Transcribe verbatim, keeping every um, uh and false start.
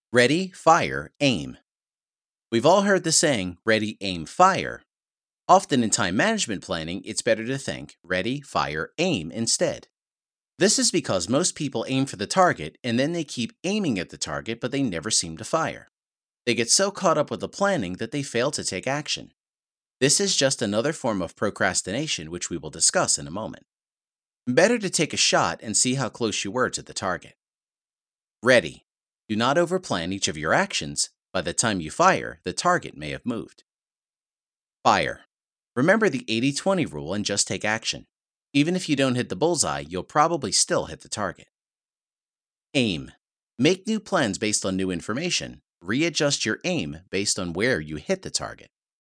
Ready, fire, aim. We've all heard the saying, ready, aim, fire. Often in time management planning, it's better to think ready, fire, aim instead. This is because most people aim for the target and then they keep aiming at the target, but they never seem to fire. They get so caught up with the planning that they fail to take action. This is just another form of procrastination, which we will discuss in a moment. Better to take a shot and see how close you were to the target. Ready. Do not overplan each of your actions. By the time you fire, the target may have moved. Fire. Remember the eighty twenty rule and just take action. Even if you don't hit the bullseye, you'll probably still hit the target. Aim. Make new plans based on new information. Readjust your aim based on where you hit the target.